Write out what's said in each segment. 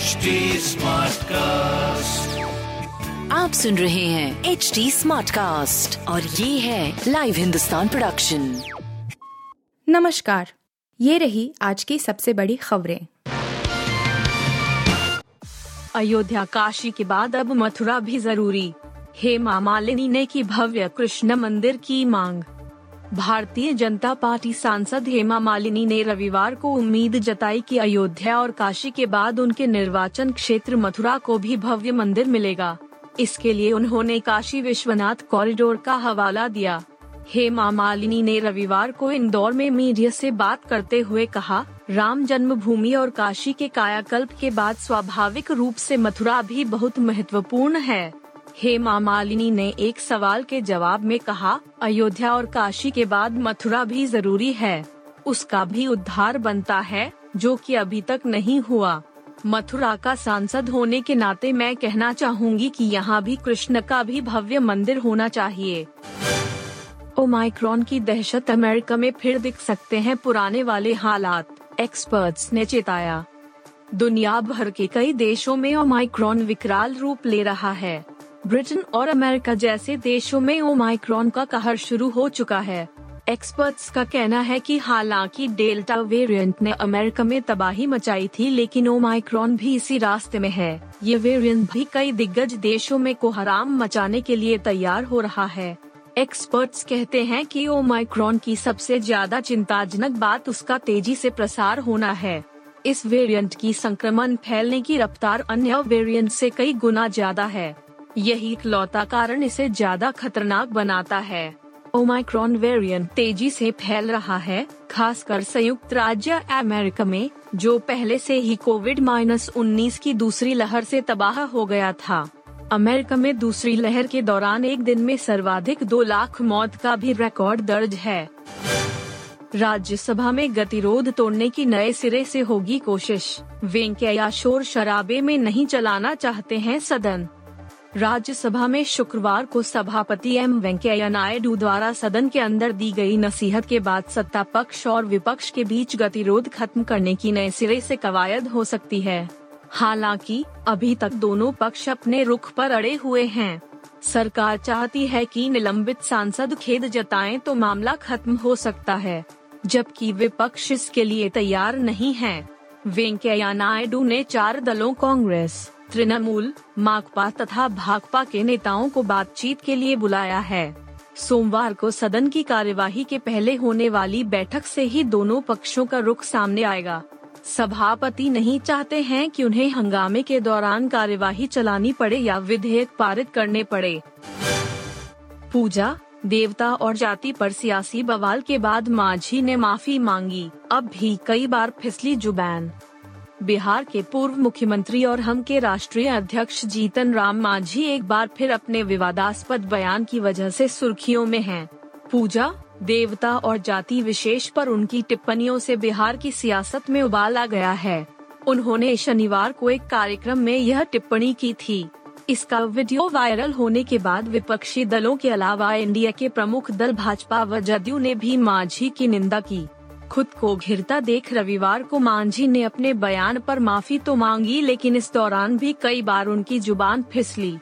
HD Smartcast. आप सुन रहे हैं HD Smartcast और ये है लाइव हिंदुस्तान प्रोडक्शन। नमस्कार, ये रही आज की सबसे बड़ी खबरें। अयोध्या काशी के बाद अब मथुरा भी जरूरी, हेमा मालिनी ने की भव्य कृष्ण मंदिर की मांग। भारतीय जनता पार्टी सांसद हेमा मालिनी ने रविवार को उम्मीद जताई कि अयोध्या और काशी के बाद उनके निर्वाचन क्षेत्र मथुरा को भी भव्य मंदिर मिलेगा। इसके लिए उन्होंने काशी विश्वनाथ कॉरिडोर का हवाला दिया। हेमा मालिनी ने रविवार को इंदौर में मीडिया से बात करते हुए कहा, राम जन्मभूमि और काशी के कायाकल्प के बाद स्वाभाविक रूप से मथुरा भी बहुत महत्वपूर्ण है। हेमा मालिनी ने एक सवाल के जवाब में कहा, अयोध्या और काशी के बाद मथुरा भी जरूरी है, उसका भी उद्धार बनता है, जो कि अभी तक नहीं हुआ। मथुरा का सांसद होने के नाते मैं कहना चाहूंगी कि यहाँ भी कृष्ण का भी भव्य मंदिर होना चाहिए। ओमाइक्रॉन की दहशत, अमेरिका में फिर दिख सकते हैं पुराने वाले हालात, एक्सपर्ट्स ने चेताया। दुनिया भर के कई देशों में ओमाइक्रॉन विकराल रूप ले रहा है। ब्रिटेन और अमेरिका जैसे देशों में ओमाइक्रॉन का कहर शुरू हो चुका है। एक्सपर्ट्स का कहना है कि हालांकि डेल्टा वेरिएंट ने अमेरिका में तबाही मचाई थी, लेकिन ओमाइक्रॉन भी इसी रास्ते में है। ये वेरिएंट भी कई दिग्गज देशों में कोहराम मचाने के लिए तैयार हो रहा है। एक्सपर्ट्स कहते हैं कि ओमाइक्रॉन की सबसे ज्यादा चिंताजनक बात उसका तेजी से प्रसार होना है। इस वेरिएंट की संक्रमण फैलने की रफ्तार अन्य वेरिएंट से कई गुना ज्यादा है। यही इकलौता कारण इसे ज्यादा खतरनाक बनाता है। ओमाइक्रॉन वेरिएंट तेजी से फैल रहा है, खासकर संयुक्त राज्य अमेरिका में, जो पहले से ही कोविड-19 की दूसरी लहर से तबाह हो गया था। अमेरिका में दूसरी लहर के दौरान एक दिन में सर्वाधिक 2 लाख मौत का भी रिकॉर्ड दर्ज है। राज्यसभा में गतिरोध तोड़ने की नए सिरे से होगी कोशिश, वेंकैया शोर शराबे में नहीं चलाना चाहते हैं सदन। राज्यसभा में शुक्रवार को सभापति एम वेंकैया नायडू द्वारा सदन के अंदर दी गई नसीहत के बाद सत्ता पक्ष और विपक्ष के बीच गतिरोध खत्म करने की नए सिरे से कवायद हो सकती है। हालांकि अभी तक दोनों पक्ष अपने रुख पर अड़े हुए हैं। सरकार चाहती है कि निलंबित सांसद खेद जताएं तो मामला खत्म हो सकता है, जबकि विपक्ष इसके लिए तैयार नहीं है। वेंकैया नायडू ने 4 दलों कांग्रेस, तृणमूल, माकपा तथा भाकपा के नेताओं को बातचीत के लिए बुलाया है। सोमवार को सदन की कार्यवाही के पहले होने वाली बैठक से ही दोनों पक्षों का रुख सामने आएगा। सभापति नहीं चाहते हैं कि उन्हें हंगामे के दौरान कार्यवाही चलानी पड़े या विधेयक पारित करने पड़े। पूजा, देवता और जाति पर सियासी बवाल के बाद मांझी ने माफी मांगी, अब भी कई बार फिसली जुबान। बिहार के पूर्व मुख्यमंत्री और हम के राष्ट्रीय अध्यक्ष जीतन राम मांझी एक बार फिर अपने विवादास्पद बयान की वजह से सुर्खियों में हैं। पूजा, देवता और जाति विशेष पर उनकी टिप्पणियों से बिहार की सियासत में उबाल आ गया है। उन्होंने शनिवार को एक कार्यक्रम में यह टिप्पणी की थी। इसका वीडियो वायरल होने के बाद विपक्षी दलों के अलावा एनडीए के प्रमुख दल भाजपा व जदयू ने भी मांझी की निंदा की। खुद को घिरता देख रविवार को मांझी ने अपने बयान पर माफी तो मांगी, लेकिन इस दौरान भी कई बार उनकी जुबान फिसली।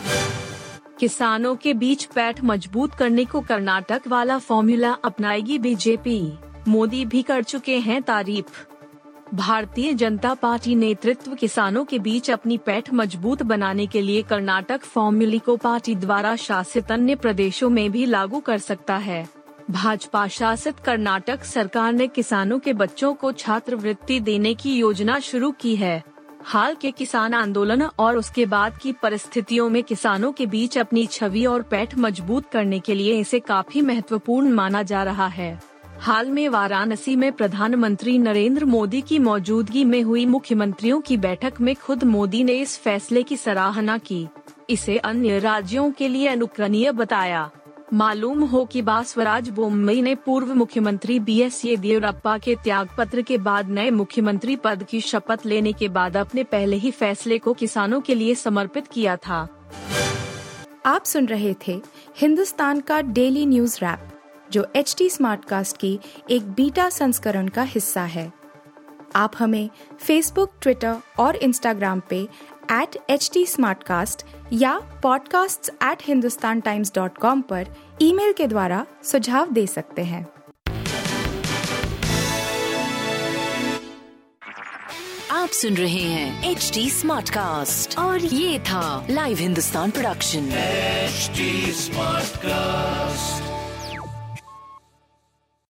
किसानों के बीच पैठ मजबूत करने को कर्नाटक वाला फॉर्मूला अपनाएगी बीजेपी, मोदी भी कर चुके हैं तारीफ। भारतीय जनता पार्टी नेतृत्व किसानों के बीच अपनी पैठ मजबूत बनाने के लिए कर्नाटक फॉर्मूले को पार्टी द्वारा शासित अन्य प्रदेशों में भी लागू कर सकता है। भाजपा शासित कर्नाटक सरकार ने किसानों के बच्चों को छात्रवृत्ति देने की योजना शुरू की है। हाल के किसान आंदोलन और उसके बाद की परिस्थितियों में किसानों के बीच अपनी छवि और पैठ मजबूत करने के लिए इसे काफी महत्वपूर्ण माना जा रहा है। हाल में वाराणसी में प्रधानमंत्री नरेंद्र मोदी की मौजूदगी में हुई मुख्यमंत्रियों की बैठक में खुद मोदी ने इस फैसले की सराहना की। इसे अन्य राज्यों के लिए अनुकरणीय बताया। मालूम हो कि बासवराज बोम्मई ने पूर्व मुख्यमंत्री बीएस येदियुरप्पा के त्यागपत्र के बाद नए मुख्यमंत्री पद की शपथ लेने के बाद अपने पहले ही फैसले को किसानों के लिए समर्पित किया था। आप सुन रहे थे हिंदुस्तान का डेली न्यूज रैप, जो HD स्मार्टकास्ट की एक बीटा संस्करण का हिस्सा है। आप हमें फेसबुक, ट्विटर और इंस्टाग्राम पे @HT Smartcast या podcasts@hindustantimes.com पर ईमेल के द्वारा सुझाव दे सकते हैं। आप सुन रहे हैं HD Smartcast और ये था live Hindustan production. HD Smartcast।